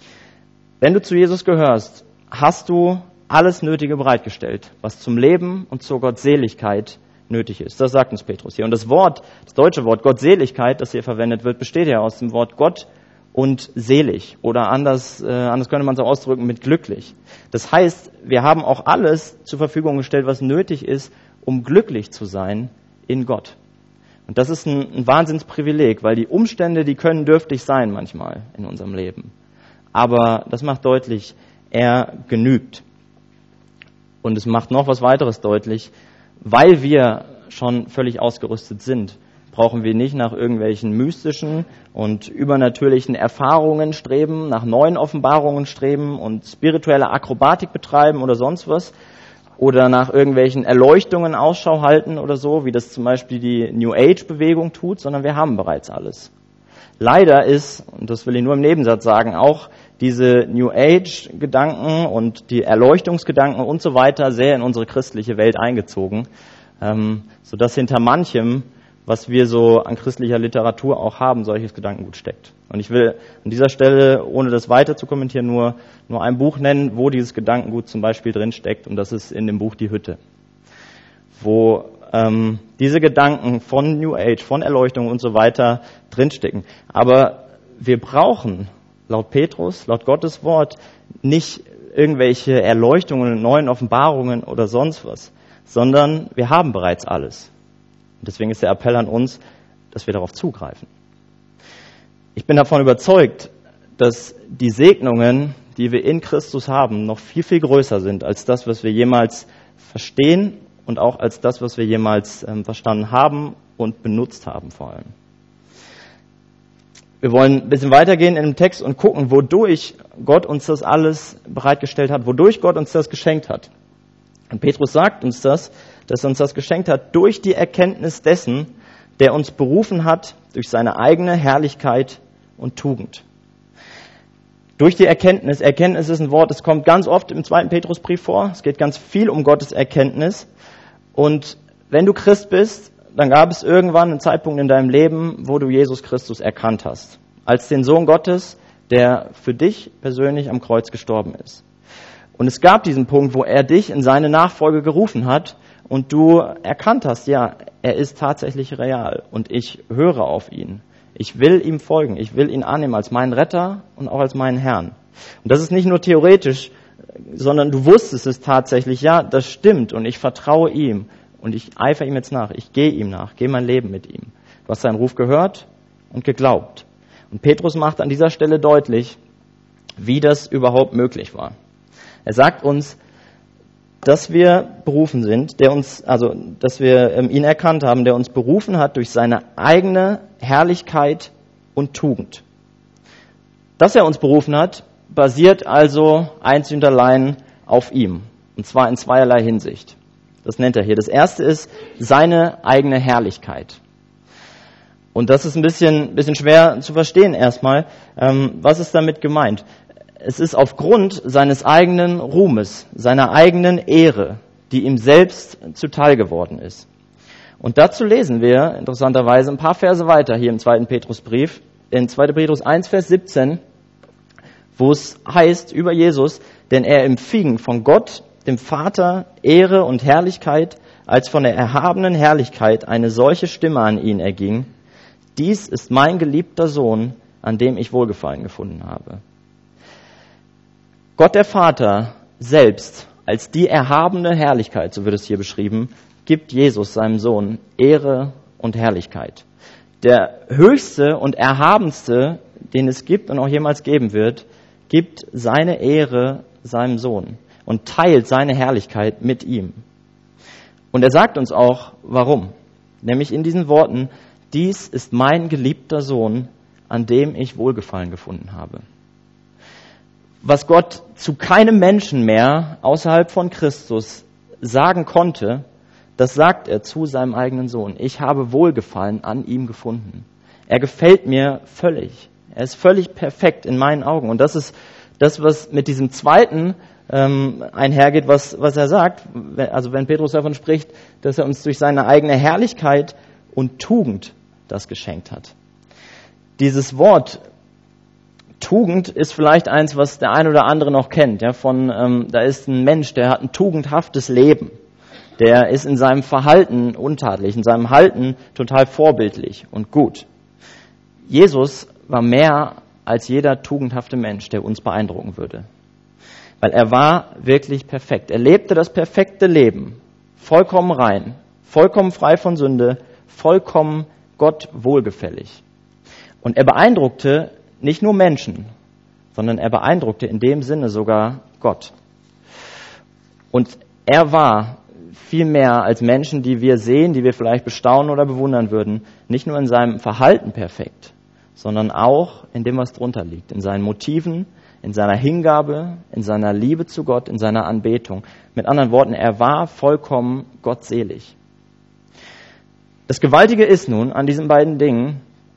Speaker 1: Wenn du zu Jesus gehörst, hast du alles Nötige bereitgestellt, was zum Leben und zur Gottseligkeit nötig ist. Das sagt uns Petrus hier. Und das Wort, das deutsche Wort Gottseligkeit, das hier verwendet wird, besteht ja aus dem Wort Gott und selig. Oder anders, äh, anders könnte man es auch ausdrücken mit glücklich. Das heißt, wir haben auch alles zur Verfügung gestellt, was nötig ist, um glücklich zu sein in Gott. Und das ist ein, ein Wahnsinnsprivileg, weil die Umstände, die können dürftig sein manchmal in unserem Leben. Aber das macht deutlich, er genügt. Und es macht noch was weiteres deutlich, weil wir schon völlig ausgerüstet sind, brauchen wir nicht nach irgendwelchen mystischen und übernatürlichen Erfahrungen streben, nach neuen Offenbarungen streben und spirituelle Akrobatik betreiben oder sonst was, oder nach irgendwelchen Erleuchtungen Ausschau halten oder so, wie das zum Beispiel die New Age-Bewegung tut, sondern wir haben bereits alles. Leider ist, und das will ich nur im Nebensatz sagen, auch diese New Age-Gedanken und die Erleuchtungsgedanken und so weiter sehr in unsere christliche Welt eingezogen, ähm, sodass hinter manchem, was wir so an christlicher Literatur auch haben, solches Gedankengut steckt. Und ich will an dieser Stelle, ohne das weiter zu kommentieren, nur, nur ein Buch nennen, wo dieses Gedankengut zum Beispiel drin steckt, und das ist in dem Buch Die Hütte, wo ähm, diese Gedanken von New Age, von Erleuchtung und so weiter drinstecken. Aber wir brauchen laut Petrus, laut Gottes Wort, nicht irgendwelche Erleuchtungen, neuen Offenbarungen oder sonst was, sondern wir haben bereits alles. Und deswegen ist der Appell an uns, dass wir darauf zugreifen. Ich bin davon überzeugt, dass die Segnungen, die wir in Christus haben, noch viel, viel größer sind als das, was wir jemals verstehen und auch als das, was wir jemals ähm, verstanden haben und benutzt haben vor allem. Wir wollen ein bisschen weitergehen in dem Text und gucken, wodurch Gott uns das alles bereitgestellt hat, wodurch Gott uns das geschenkt hat. Und Petrus sagt uns das, dass er uns das geschenkt hat durch die Erkenntnis dessen, der uns berufen hat durch seine eigene Herrlichkeit und Tugend. Durch die Erkenntnis, Erkenntnis ist ein Wort, das kommt ganz oft im zweiten Petrusbrief vor. Es geht ganz viel um Gottes Erkenntnis. Und wenn du Christ bist, dann gab es irgendwann einen Zeitpunkt in deinem Leben, wo du Jesus Christus erkannt hast. Als den Sohn Gottes, der für dich persönlich am Kreuz gestorben ist. Und es gab diesen Punkt, wo er dich in seine Nachfolge gerufen hat und du erkannt hast, ja, er ist tatsächlich real und ich höre auf ihn. Ich will ihm folgen, ich will ihn annehmen als meinen Retter und auch als meinen Herrn. Und das ist nicht nur theoretisch, sondern du wusstest es tatsächlich, ja, das stimmt und ich vertraue ihm und ich eifere ihm jetzt nach, ich gehe ihm nach, gehe mein Leben mit ihm. Du hast seinen Ruf gehört und geglaubt. Und Petrus macht an dieser Stelle deutlich, wie das überhaupt möglich war. Er sagt uns, dass wir berufen sind, der uns, also, dass wir ähm, ihn erkannt haben, der uns berufen hat durch seine eigene Herrlichkeit und Tugend. Dass er uns berufen hat, basiert also einzig und allein auf ihm. Und zwar in zweierlei Hinsicht. Das nennt er hier. Das erste ist seine eigene Herrlichkeit. Und das ist ein bisschen, bisschen schwer zu verstehen erstmal. Ähm, was ist damit gemeint? Es ist aufgrund seines eigenen Ruhmes, seiner eigenen Ehre, die ihm selbst zuteil geworden ist. Und dazu lesen wir interessanterweise ein paar Verse weiter hier im zweiten Petrusbrief, in zweiter Petrus eins, Vers siebzehn, wo es heißt über Jesus, denn er empfing von Gott, dem Vater, Ehre und Herrlichkeit, als von der erhabenen Herrlichkeit eine solche Stimme an ihn erging, dies ist mein geliebter Sohn, an dem ich Wohlgefallen gefunden habe. Gott der Vater selbst, als die erhabene Herrlichkeit, so wird es hier beschrieben, gibt Jesus, seinem Sohn, Ehre und Herrlichkeit. Der höchste und erhabenste, den es gibt und auch jemals geben wird, gibt seine Ehre seinem Sohn und teilt seine Herrlichkeit mit ihm. Und er sagt uns auch, warum. Nämlich in diesen Worten, dies ist mein geliebter Sohn, an dem ich Wohlgefallen gefunden habe. Was Gott zu keinem Menschen mehr außerhalb von Christus sagen konnte, das sagt er zu seinem eigenen Sohn. Ich habe Wohlgefallen an ihm gefunden. Er gefällt mir völlig. Er ist völlig perfekt in meinen Augen. Und das ist das, was mit diesem zweiten ähm, einhergeht, was, was er sagt. Also wenn Petrus davon spricht, dass er uns durch seine eigene Herrlichkeit und Tugend das geschenkt hat. Dieses Wort Tugend ist vielleicht eins, was der ein oder andere noch kennt. Ja, von, ähm, da ist ein Mensch, der hat ein tugendhaftes Leben. Der ist in seinem Verhalten untadelig, in seinem Halten total vorbildlich und gut. Jesus war mehr als jeder tugendhafte Mensch, der uns beeindrucken würde. Weil er war wirklich perfekt. Er lebte das perfekte Leben, vollkommen rein, vollkommen frei von Sünde, vollkommen Gott wohlgefällig. Und er beeindruckte nicht nur Menschen, sondern er beeindruckte in dem Sinne sogar Gott. Und er war viel mehr als Menschen, die wir sehen, die wir vielleicht bestaunen oder bewundern würden, nicht nur in seinem Verhalten perfekt, sondern auch in dem, was drunter liegt, in seinen Motiven, in seiner Hingabe, in seiner Liebe zu Gott, in seiner Anbetung. Mit anderen Worten, er war vollkommen gottselig. Das Gewaltige ist nun an diesen beiden Dingen,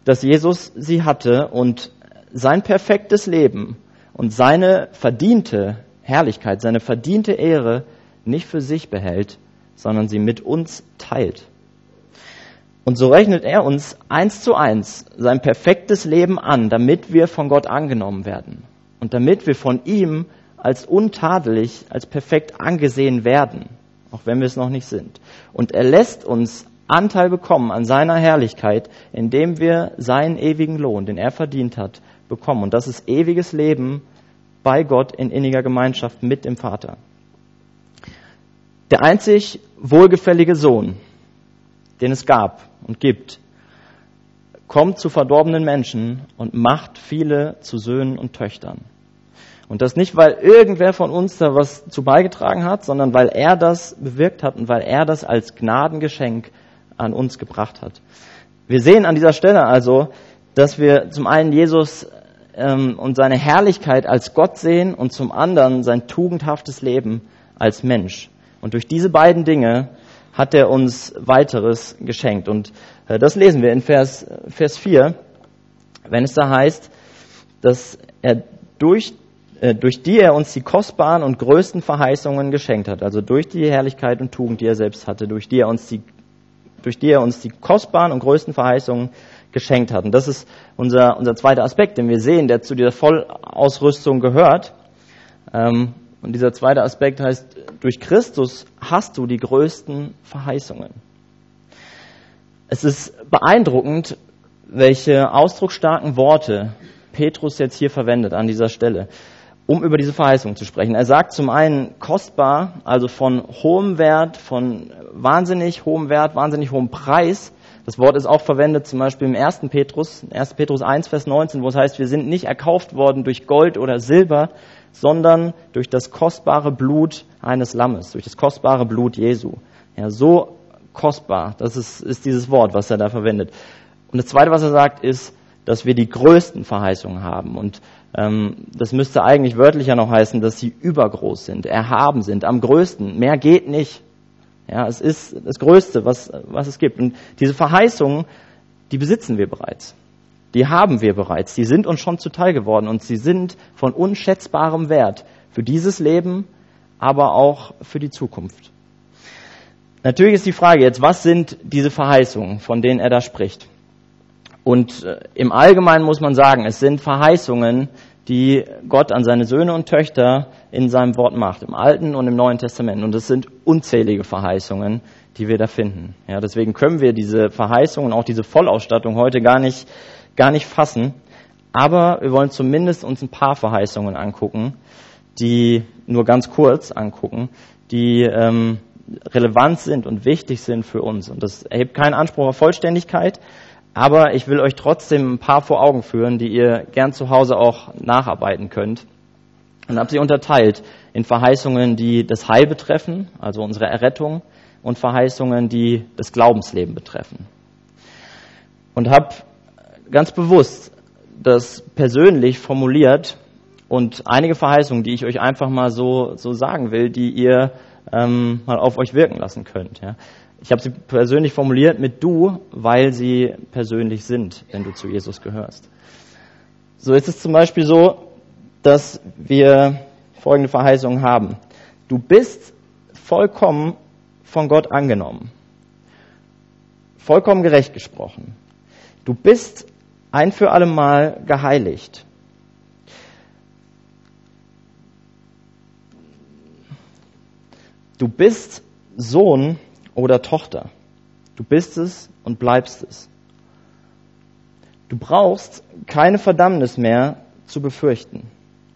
Speaker 1: dass Jesus sie hatte und sein perfektes Leben und seine verdiente Herrlichkeit, seine verdiente Ehre nicht für sich behält, sondern sie mit uns teilt. Und so rechnet er uns eins zu eins sein perfektes Leben an, damit wir von Gott angenommen werden und damit wir von ihm als untadelig, als perfekt angesehen werden, auch wenn wir es noch nicht sind. Und er lässt uns Anteil bekommen an seiner Herrlichkeit, indem wir seinen ewigen Lohn, den er verdient hat, bekommen. Und das ist ewiges Leben bei Gott in inniger Gemeinschaft mit dem Vater. Der einzig wohlgefällige Sohn, den es gab und gibt, kommt zu verdorbenen Menschen und macht viele zu Söhnen und Töchtern. Und das nicht, weil irgendwer von uns da was zu beigetragen hat, sondern weil er das bewirkt hat und weil er das als Gnadengeschenk an uns gebracht hat. Wir sehen an dieser Stelle also, dass wir zum einen Jesus ähm, und seine Herrlichkeit als Gott sehen und zum anderen sein tugendhaftes Leben als Mensch. Und durch diese beiden Dinge hat er uns weiteres geschenkt. Und äh, das lesen wir in Vers, Vers vier, wenn es da heißt, dass er durch durch die er uns die kostbaren und größten Verheißungen geschenkt hat, also durch die Herrlichkeit und Tugend, die er selbst hatte, durch die er uns die, durch die er uns die kostbaren und größten Verheißungen geschenkt hat. Und das ist unser, unser zweiter Aspekt, den wir sehen, der zu dieser Vollausrüstung gehört. Und dieser zweite Aspekt heißt, durch Christus hast du die größten Verheißungen. Es ist beeindruckend, welche ausdrucksstarken Worte Petrus jetzt hier verwendet an dieser Stelle, um über diese Verheißung zu sprechen. Er sagt zum einen kostbar, also von hohem Wert, von wahnsinnig hohem Wert, wahnsinnig hohem Preis. Das Wort ist auch verwendet zum Beispiel im ersten Petrus, ersten Petrus eins, Vers neunzehn, wo es heißt, wir sind nicht erkauft worden durch Gold oder Silber, sondern durch das kostbare Blut eines Lammes, durch das kostbare Blut Jesu. Ja, so kostbar, das ist, ist dieses Wort, was er da verwendet. Und das Zweite, was er sagt, ist, dass wir die größten Verheißungen haben. Und ähm, das müsste eigentlich wörtlicher noch heißen, dass sie übergroß sind, erhaben sind, am größten. Mehr geht nicht. Ja, es ist das Größte, was, was es gibt. Und diese Verheißungen, die besitzen wir bereits. Die haben wir bereits. Die sind uns schon zuteil geworden und sie sind von unschätzbarem Wert für dieses Leben, aber auch für die Zukunft. Natürlich ist die Frage jetzt, was sind diese Verheißungen, von denen er da spricht? Und im Allgemeinen muss man sagen, es sind Verheißungen, die Gott an seine Söhne und Töchter in seinem Wort macht, im Alten und im Neuen Testament. Und es sind unzählige Verheißungen, die wir da finden. Ja, deswegen können wir diese Verheißungen, auch diese Vollausstattung heute gar nicht, gar nicht fassen. Aber wir wollen zumindest uns ein paar Verheißungen angucken, die nur ganz kurz angucken, die ähm, relevant sind und wichtig sind für uns. Und das erhebt keinen Anspruch auf Vollständigkeit. Aber ich will euch trotzdem ein paar vor Augen führen, die ihr gern zu Hause auch nacharbeiten könnt. Und habe sie unterteilt in Verheißungen, die das Heil betreffen, also unsere Errettung, und Verheißungen, die das Glaubensleben betreffen. Und habe ganz bewusst das persönlich formuliert und einige Verheißungen, die ich euch einfach mal so, so sagen will, die ihr ähm, mal auf euch wirken lassen könnt. Ja. Ich habe sie persönlich formuliert mit du, weil sie persönlich sind, wenn du zu Jesus gehörst. So ist es zum Beispiel so, dass wir folgende Verheißungen haben. Du bist vollkommen von Gott angenommen. Vollkommen gerecht gesprochen. Du bist ein für alle Mal geheiligt. Du bist Sohn oder Tochter. Du bist es und bleibst es. Du brauchst keine Verdammnis mehr zu befürchten.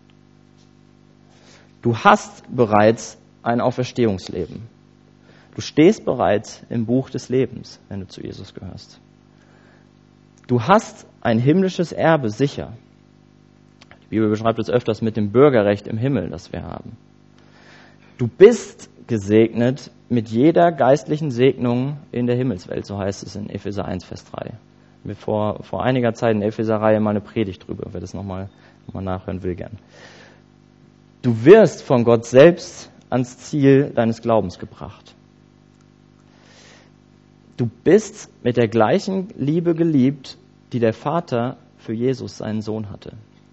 Speaker 1: Du hast bereits ein Auferstehungsleben. Du stehst bereits im Buch des Lebens, wenn du zu Jesus gehörst. Du hast ein himmlisches Erbe sicher. Die Bibel beschreibt es öfters mit dem Bürgerrecht im Himmel, das wir haben. Du bist gesegnet mit jeder geistlichen Segnung in der Himmelswelt, so heißt es in Epheser eins, Vers drei. Wir vor, vor einiger Zeit in der Epheser-Reihe mal eine Predigt drüber, wer das nochmal noch mal nachhören will, gern. Du wirst von Gott selbst ans Ziel deines Glaubens gebracht. Du bist mit der gleichen Liebe geliebt die der Vater für Jesus, seinen Sohn, hatte.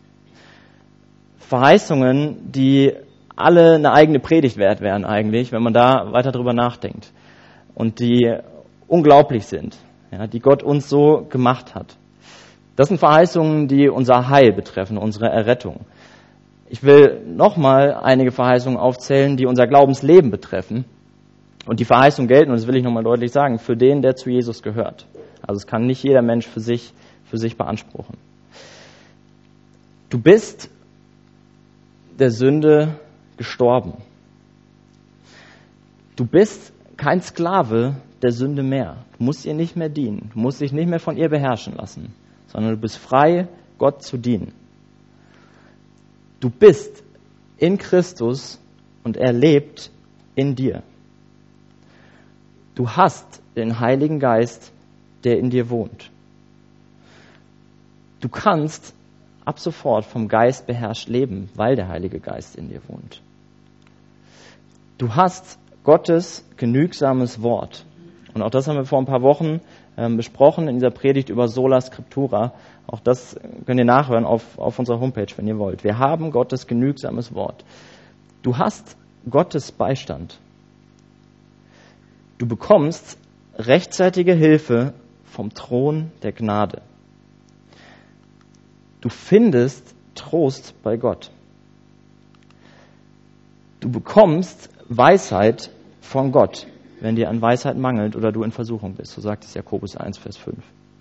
Speaker 1: Verheißungen, die alle eine eigene Predigt wert wären eigentlich, wenn man da weiter drüber nachdenkt. Und die unglaublich sind, ja, die Gott uns so gemacht hat. Das sind Verheißungen, die unser Heil betreffen, unsere Errettung. Ich will nochmal einige Verheißungen aufzählen, die unser Glaubensleben betreffen. Und die Verheißungen gelten, und das will ich nochmal deutlich sagen, für den, der zu Jesus gehört. Also es kann nicht jeder Mensch für sich, für sich beanspruchen. Du bist der Sünde gestorben. Du bist kein Sklave der Sünde mehr. Du musst ihr nicht mehr dienen. Du musst dich nicht mehr von ihr beherrschen lassen, sondern du bist frei, Gott zu dienen. Du bist in Christus und er lebt in dir. Du hast den Heiligen Geist, der in dir wohnt. Du kannst ab sofort vom Geist beherrscht leben, weil der Heilige Geist in dir wohnt. Du hast Gottes genügsames Wort. Und auch das haben wir vor ein paar Wochen ähm, besprochen in dieser Predigt über Sola Scriptura. Auch das könnt ihr nachhören auf, auf unserer Homepage, wenn ihr wollt. Wir haben Gottes genügsames Wort. Du hast Gottes Beistand. Du bekommst rechtzeitige Hilfe vom Thron der Gnade. Du findest Trost bei Gott. Du bekommst Weisheit von Gott, wenn dir an Weisheit mangelt oder du in Versuchung bist. So sagt es Jakobus eins, Vers fünf.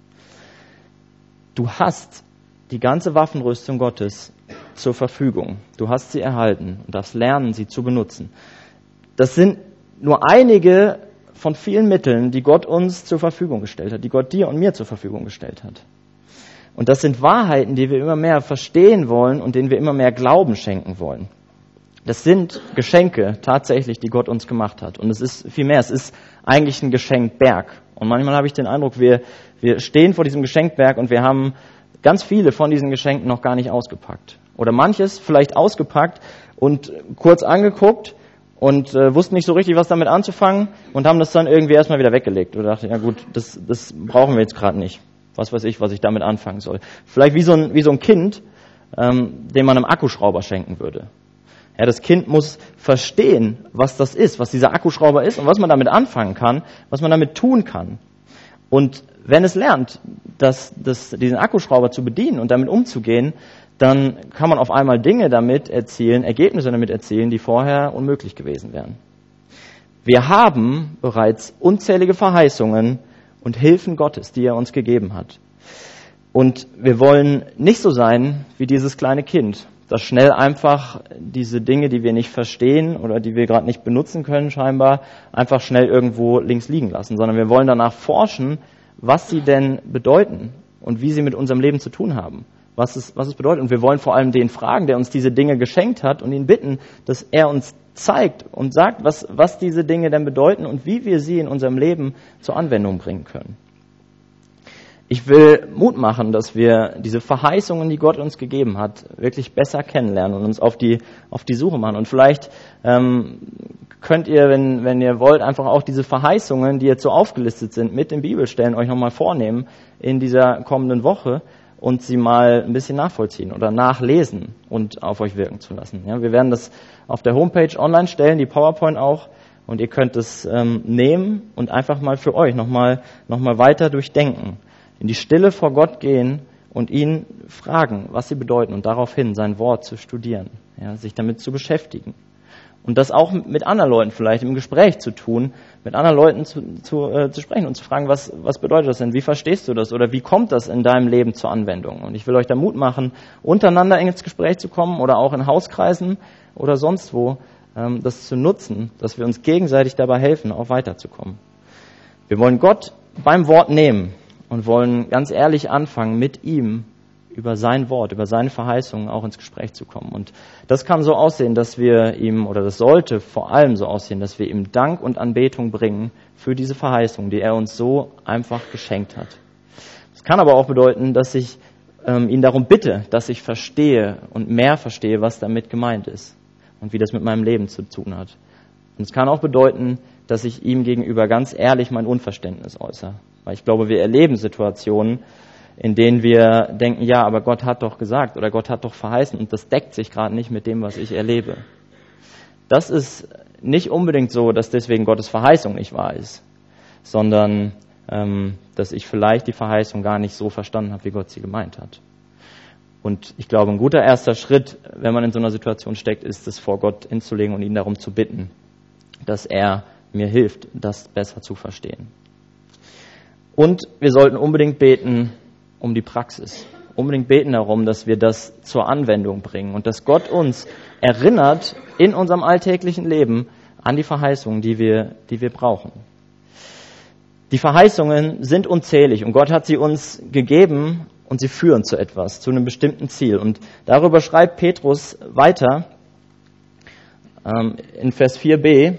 Speaker 1: Du hast die ganze Waffenrüstung Gottes zur Verfügung. Du hast sie erhalten und darfst lernen, sie zu benutzen. Das sind nur einige von vielen Mitteln, die Gott uns zur Verfügung gestellt hat, die Gott dir und mir zur Verfügung gestellt hat. Und das sind Wahrheiten, die wir immer mehr verstehen wollen und denen wir immer mehr Glauben schenken wollen. Das sind Geschenke tatsächlich, die Gott uns gemacht hat. Und es ist viel mehr, es ist eigentlich ein Geschenkberg. Und manchmal habe ich den Eindruck, wir, wir stehen vor diesem Geschenkberg und wir haben ganz viele von diesen Geschenken noch gar nicht ausgepackt. Oder manches vielleicht ausgepackt und kurz angeguckt und äh, wussten nicht so richtig, was damit anzufangen und haben das dann irgendwie erstmal wieder weggelegt. Oder dachte, ja gut, das, das brauchen wir jetzt gerade nicht. Was weiß ich, was ich damit anfangen soll. Vielleicht wie so ein, wie so ein Kind, ähm, dem man einen Akkuschrauber schenken würde. Ja, das Kind muss verstehen, was das ist, was dieser Akkuschrauber ist und was man damit anfangen kann, was man damit tun kann. Und wenn es lernt, das, das, diesen Akkuschrauber zu bedienen und damit umzugehen, dann kann man auf einmal Dinge damit erzielen, Ergebnisse damit erzielen, die vorher unmöglich gewesen wären. Wir haben bereits unzählige Verheißungen und Hilfen Gottes, die er uns gegeben hat. Und wir wollen nicht so sein wie dieses kleine Kind, das schnell einfach diese Dinge, die wir nicht verstehen oder die wir gerade nicht benutzen können scheinbar, einfach schnell irgendwo links liegen lassen, sondern wir wollen danach forschen, was sie denn bedeuten und wie sie mit unserem Leben zu tun haben, was es, was es bedeutet. Und wir wollen vor allem den fragen, der uns diese Dinge geschenkt hat und ihn bitten, dass er uns zeigt und sagt, was, was diese Dinge denn bedeuten und wie wir sie in unserem Leben zur Anwendung bringen können. Ich will Mut machen, dass wir diese Verheißungen, die Gott uns gegeben hat, wirklich besser kennenlernen und uns auf die, auf die Suche machen. Und vielleicht ähm, könnt ihr, wenn, wenn ihr wollt, einfach auch diese Verheißungen, die jetzt so aufgelistet sind, mit den Bibelstellen euch nochmal vornehmen in dieser kommenden Woche und sie mal ein bisschen nachvollziehen oder nachlesen und auf euch wirken zu lassen. Ja, wir werden das auf der Homepage online stellen, die PowerPoint auch. Und ihr könnt es ähm, nehmen und einfach mal für euch nochmal noch mal weiter durchdenken. In die Stille vor Gott gehen und ihn fragen, was sie bedeuten und daraufhin sein Wort zu studieren, ja, sich damit zu beschäftigen. Und das auch mit anderen Leuten vielleicht im Gespräch zu tun, mit anderen Leuten zu, zu, äh, zu sprechen und zu fragen, was, was bedeutet das denn, wie verstehst du das oder wie kommt das in deinem Leben zur Anwendung? Und ich will euch da Mut machen, untereinander ins Gespräch zu kommen oder auch in Hauskreisen oder sonst wo, ähm, das zu nutzen, dass wir uns gegenseitig dabei helfen, auch weiterzukommen. Wir wollen Gott beim Wort nehmen und wollen ganz ehrlich anfangen, mit ihm über sein Wort, über seine Verheißungen auch ins Gespräch zu kommen. Und das kann so aussehen, dass wir ihm, oder das sollte vor allem so aussehen, dass wir ihm Dank und Anbetung bringen für diese Verheißung, die er uns so einfach geschenkt hat. Das kann aber auch bedeuten, dass ich ähm, ihn darum bitte, dass ich verstehe und mehr verstehe, was damit gemeint ist und wie das mit meinem Leben zu tun hat. Und es kann auch bedeuten, dass ich ihm gegenüber ganz ehrlich mein Unverständnis äußere. Weil ich glaube, wir erleben Situationen, in denen wir denken, ja, aber Gott hat doch gesagt oder Gott hat doch verheißen und das deckt sich gerade nicht mit dem, was ich erlebe. Das ist nicht unbedingt so, dass deswegen Gottes Verheißung nicht wahr ist, sondern ähm, dass ich vielleicht die Verheißung gar nicht so verstanden habe, wie Gott sie gemeint hat. Und ich glaube, ein guter erster Schritt, wenn man in so einer Situation steckt, ist es, vor Gott hinzulegen und ihn darum zu bitten, dass er mir hilft, das besser zu verstehen. Und wir sollten unbedingt beten um die Praxis. Unbedingt beten darum, dass wir das zur Anwendung bringen und dass Gott uns erinnert in unserem alltäglichen Leben an die Verheißungen, die wir, die wir brauchen. Die Verheißungen sind unzählig und Gott hat sie uns gegeben und sie führen zu etwas, zu einem bestimmten Ziel. Und darüber schreibt Petrus weiter ähm, in Vers vier b,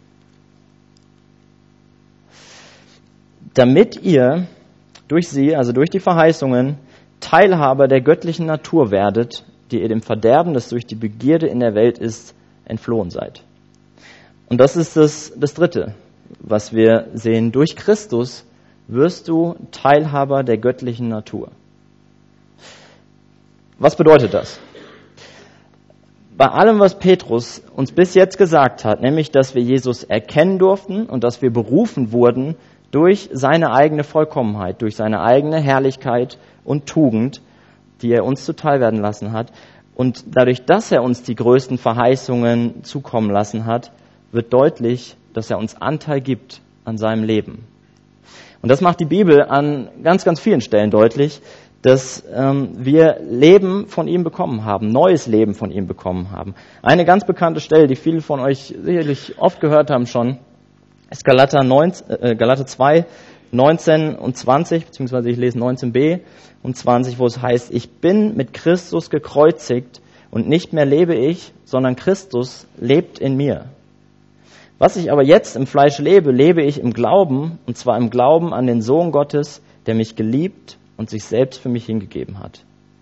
Speaker 1: damit ihr durch sie, also durch die Verheißungen, Teilhaber der göttlichen Natur werdet, die ihr dem Verderben, das durch die Begierde in der Welt ist, entflohen seid. Und das ist das, das Dritte, was wir sehen. Durch Christus wirst du Teilhaber der göttlichen Natur. Was bedeutet das? Bei allem, was Petrus uns bis jetzt gesagt hat, nämlich, dass wir Jesus erkennen durften und dass wir berufen wurden durch seine eigene Vollkommenheit, durch seine eigene Herrlichkeit und Tugend, die er uns zuteil werden lassen hat. Und dadurch, dass er uns die größten Verheißungen zukommen lassen hat, wird deutlich, dass er uns Anteil gibt an seinem Leben. Und das macht die Bibel an ganz, ganz vielen Stellen deutlich, dass ähm, wir Leben von ihm bekommen haben, neues Leben von ihm bekommen haben. Eine ganz bekannte Stelle, die viele von euch sicherlich oft gehört haben schon, ist Galater, neunzehn, äh, Galater zwei, neunzehn und zwanzig, beziehungsweise ich lese neunzehn b und zwanzig, wo es heißt, ich bin mit Christus gekreuzigt und nicht mehr lebe ich, sondern Christus lebt in mir. Was ich aber jetzt im Fleisch lebe, lebe ich im Glauben, und zwar im Glauben an den Sohn Gottes, der mich geliebt und sich selbst für mich hingegeben hat.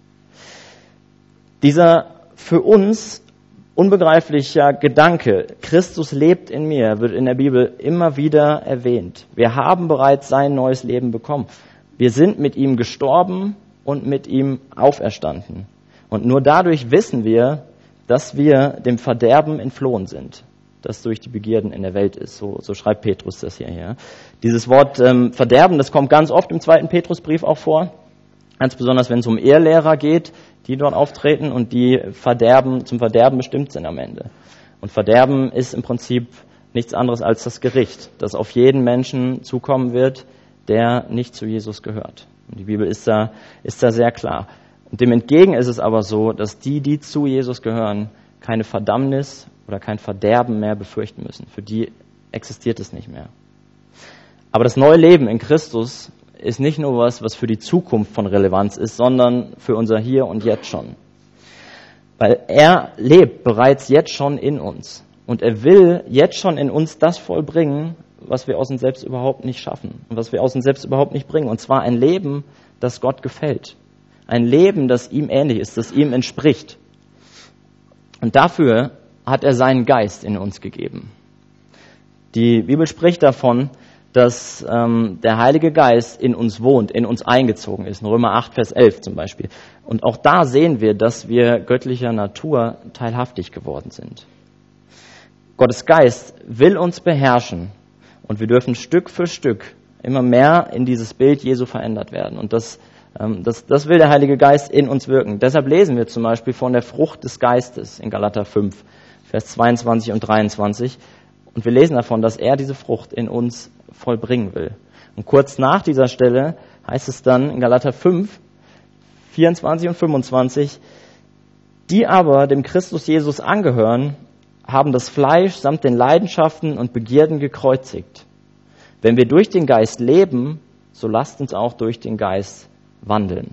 Speaker 1: Dieser für uns unbegreiflicher Gedanke, Christus lebt in mir, wird in der Bibel immer wieder erwähnt. Wir haben bereits sein neues Leben bekommen. Wir sind mit ihm gestorben und mit ihm auferstanden. Und nur dadurch wissen wir, dass wir dem Verderben entflohen sind, das durch die Begierden in der Welt ist. So, so schreibt Petrus das hier. Ja. Dieses Wort ähm, Verderben, das kommt ganz oft im zweiten Petrusbrief auch vor. Ganz besonders, wenn es um Ehelehrer geht, die dort auftreten und die Verderben, zum Verderben bestimmt sind am Ende. Und Verderben ist im Prinzip nichts anderes als das Gericht, das auf jeden Menschen zukommen wird, der nicht zu Jesus gehört. Und die Bibel ist da, ist da sehr klar. Und dem entgegen ist es aber so, dass die, die zu Jesus gehören, keine Verdammnis oder kein Verderben mehr befürchten müssen. Für die existiert es nicht mehr. Aber das neue Leben in Christus ist nicht nur was, was für die Zukunft von Relevanz ist, sondern für unser Hier und Jetzt schon. Weil er lebt bereits jetzt schon in uns. Und er will jetzt schon in uns das vollbringen, was wir aus uns selbst überhaupt nicht schaffen. Und was wir aus uns selbst überhaupt nicht bringen. Und zwar ein Leben, das Gott gefällt. Ein Leben, das ihm ähnlich ist, das ihm entspricht. Und dafür hat er seinen Geist in uns gegeben. Die Bibel spricht davon, dass ähm, der Heilige Geist in uns wohnt, in uns eingezogen ist. In Römer acht, Vers elf zum Beispiel. Und auch da sehen wir, dass wir göttlicher Natur teilhaftig geworden sind. Gottes Geist will uns beherrschen und wir dürfen Stück für Stück immer mehr in dieses Bild Jesu verändert werden. Und das, ähm, das, das will der Heilige Geist in uns wirken. Deshalb lesen wir zum Beispiel von der Frucht des Geistes in Galater fünf, Vers zweiundzwanzig und dreiundzwanzig. Und wir lesen davon, dass er diese Frucht in uns vollbringen will. Und kurz nach dieser Stelle heißt es dann in Galater fünf, vierundzwanzig und fünfundzwanzig, die aber dem Christus Jesus angehören, haben das Fleisch samt den Leidenschaften und Begierden gekreuzigt. Wenn wir durch den Geist leben, so lasst uns auch durch den Geist wandeln.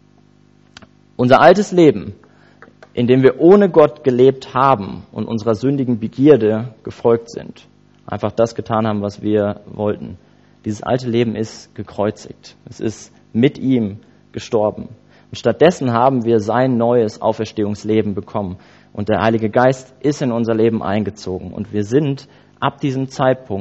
Speaker 1: Unser altes Leben, in dem wir ohne Gott gelebt haben und unserer sündigen Begierde gefolgt sind, einfach das getan haben, was wir wollten. Dieses alte Leben ist gekreuzigt. Es ist mit ihm gestorben. Und stattdessen haben wir sein neues Auferstehungsleben bekommen. Und der Heilige Geist ist in unser Leben eingezogen. Und wir sind ab diesem Zeitpunkt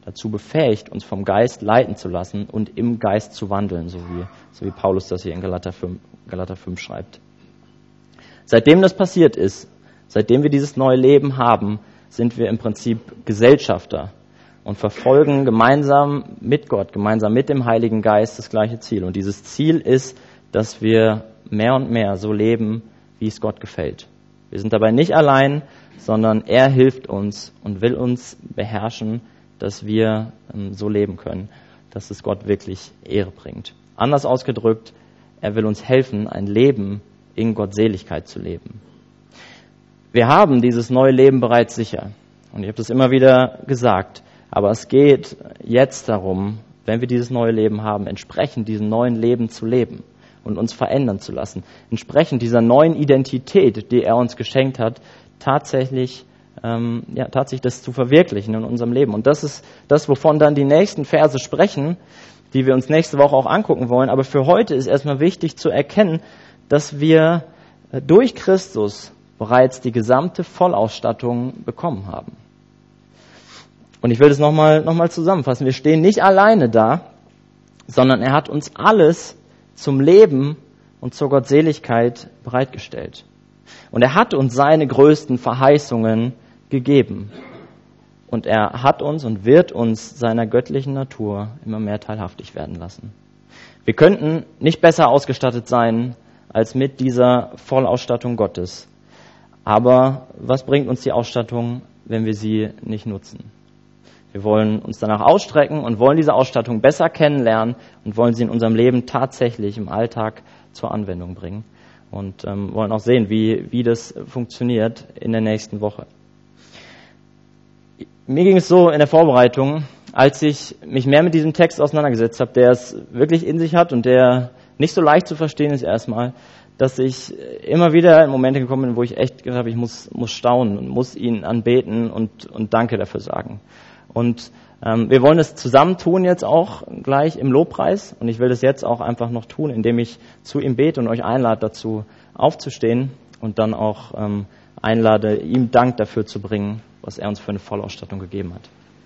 Speaker 1: dazu befähigt, uns vom Geist leiten zu lassen und im Geist zu wandeln, so wie, so wie Paulus das hier in Galater fünf, Galater fünf schreibt. Seitdem das passiert ist, seitdem wir dieses neue Leben haben, sind wir im Prinzip Gesellschafter und verfolgen gemeinsam mit Gott, gemeinsam mit dem Heiligen Geist das gleiche Ziel. Und dieses Ziel ist, dass wir mehr und mehr so leben, wie es Gott gefällt. Wir sind dabei nicht allein, sondern er hilft uns und will uns beherrschen, dass wir ähm, so leben können, dass es Gott wirklich Ehre bringt. Anders ausgedrückt, er will uns helfen, ein Leben in Gottseligkeit zu leben. Wir haben dieses neue Leben bereits sicher. Und ich habe das immer wieder gesagt. Aber es geht jetzt darum, wenn wir dieses neue Leben haben, entsprechend diesem neuen Leben zu leben und uns verändern zu lassen. Entsprechend dieser neuen Identität, die er uns geschenkt hat, tatsächlich, ähm, ja, tatsächlich das zu verwirklichen in unserem Leben. Und das ist das, wovon dann die nächsten Verse sprechen, die wir uns nächste Woche auch angucken wollen. Aber für heute ist erstmal wichtig zu erkennen, dass wir durch Christus bereits die gesamte Vollausstattung bekommen haben. Und ich will das nochmal noch mal zusammenfassen. Wir stehen nicht alleine da, sondern er hat uns alles zum Leben und zur Gottseligkeit bereitgestellt. Und er hat uns seine größten Verheißungen gegeben. Und er hat uns und wird uns seiner göttlichen Natur immer mehr teilhaftig werden lassen. Wir könnten nicht besser ausgestattet sein als mit dieser Vollausstattung Gottes. Aber was bringt uns die Ausstattung, wenn wir sie nicht nutzen? Wir wollen uns danach ausstrecken und wollen diese Ausstattung besser kennenlernen und wollen sie in unserem Leben tatsächlich im Alltag zur Anwendung bringen. Und ähm, wollen auch sehen, wie, wie das funktioniert in der nächsten Woche. Mir ging es so in der Vorbereitung, als ich mich mehr mit diesem Text auseinandergesetzt habe, der es wirklich in sich hat und der nicht so leicht zu verstehen ist erstmal, dass ich immer wieder in Momente gekommen bin, wo ich echt gedacht habe, ich muss, muss staunen und muss ihn anbeten und, und Danke dafür sagen. Und ähm, wir wollen es zusammen tun jetzt auch gleich im Lobpreis. Und ich will das jetzt auch einfach noch tun, indem ich zu ihm bete und euch einlade dazu aufzustehen und dann auch ähm, einlade, ihm Dank dafür zu bringen, was er uns für eine Vollausstattung gegeben hat.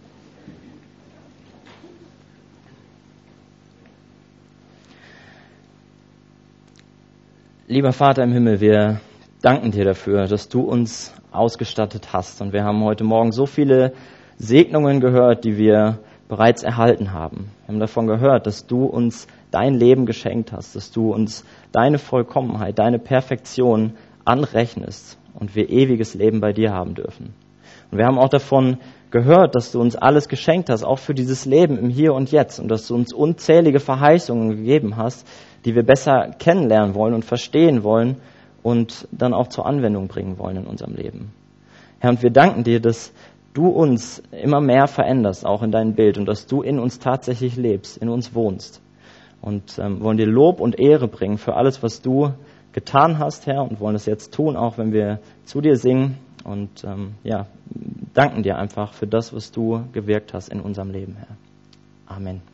Speaker 1: Lieber Vater im Himmel, wir danken dir dafür, dass du uns ausgestattet hast. Und wir haben heute Morgen so viele Segnungen gehört, die wir bereits erhalten haben. Wir haben davon gehört, dass du uns dein Leben geschenkt hast, dass du uns deine Vollkommenheit, deine Perfektion anrechnest und wir ewiges Leben bei dir haben dürfen. Und wir haben auch davon gehört, dass du uns alles geschenkt hast, auch für dieses Leben im Hier und Jetzt, und dass du uns unzählige Verheißungen gegeben hast, die wir besser kennenlernen wollen und verstehen wollen und dann auch zur Anwendung bringen wollen in unserem Leben. Herr, und wir danken dir, dass du uns immer mehr veränderst, auch in deinem Bild, und dass du in uns tatsächlich lebst, in uns wohnst. Und ähm, wollen dir Lob und Ehre bringen für alles, was du getan hast, Herr, und wollen es jetzt tun, auch wenn wir zu dir singen. Und ähm, ja, danken dir einfach für das, was du gewirkt hast in unserem Leben, Herr. Amen.